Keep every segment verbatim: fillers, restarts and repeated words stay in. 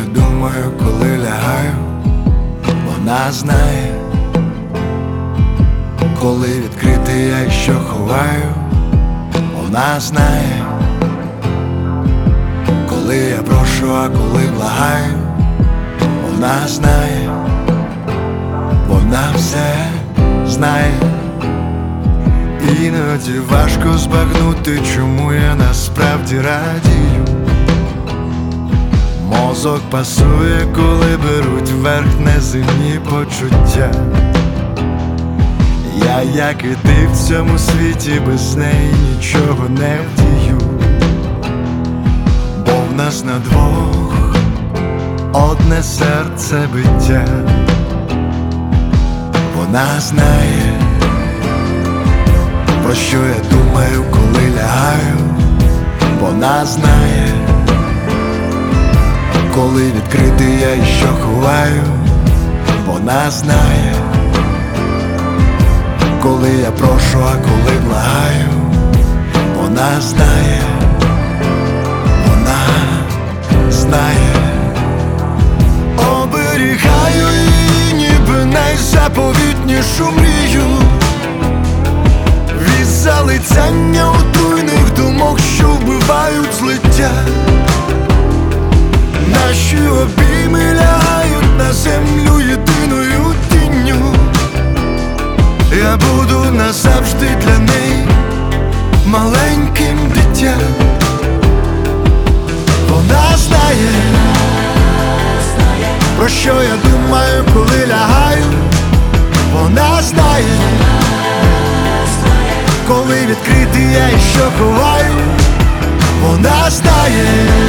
я думаю, коли лягаю? Вона знає, коли відкрити я і що ховаю. Вона знає, коли я прошу, а коли благаю. Вона знає, вона все знає. Іноді важко збагнути, чому я насправді радію. Мозок пасує, коли беруть верх неземні почуття. Я, як і ти, в цьому світі без неї нічого не вдію. Бо в нас на двох одне серце биття. Вона знає, про що я думаю, коли лягаю. Вона знає, коли відкрити я і що ховаю. Вона знає, коли я прошу, а коли благаю. Вона знає, вона знає. Оберігаю її, ніби найзаповітнішу мрію. Від залицяння отруйних думок, що вбивають злиття. Наші обійми лягають на землю єдиною тінню. Я буду назавжди для неї маленьким дитям. Вона знає, про що я думаю, коли лягаю. Вона знає, коли відкрити я і що ховаю. Вона знає,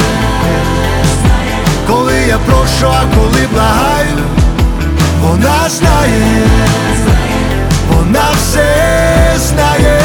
коли я прошу, а коли благаю. Вона знає, вона все знає.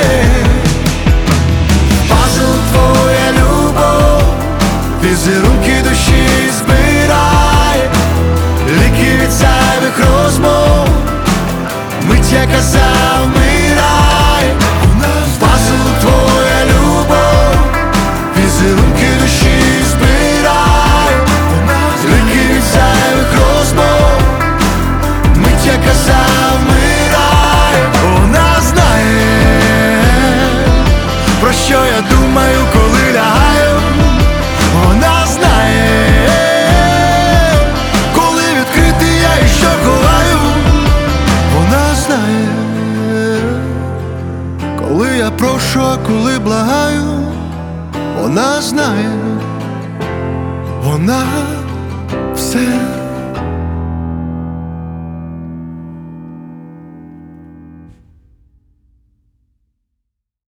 Пазл твоя любов, візерунки душі збирає, ліки від зайвих розмов, мить яка завмирає. Пазл твоя любов, візерунки душі збирає, ліки від зайвих розмов, мить яка завмирає. Вона знає, про що я думаю, коли лягаю. Вона знає, коли відкрити я і що ховаю. Вона знає, коли я прошу, а коли благаю. Вона знає, вона все